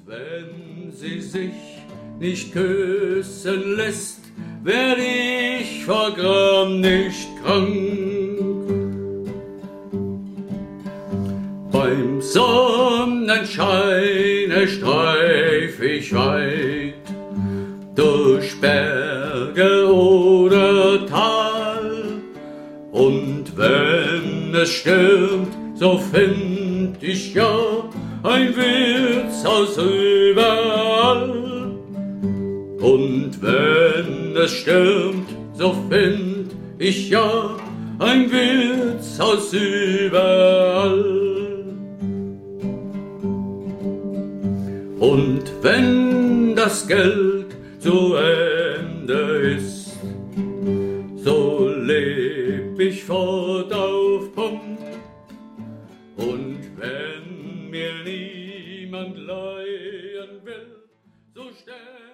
wenn sie sich nicht küssen lässt, werd ich vor Gram nicht krank. Beim Sonnenscheine streif ich weit durch Berge oder Tal, und wenn es stürmt, so find ich ja ein Wirtshaus überall. Und wenn es stürmt, so find ich ja ein Wirtshaus überall. Und wenn das Geld zu Ende ist, so leb ich fort auf Pump. Und wenn mir niemand leihen will, so stell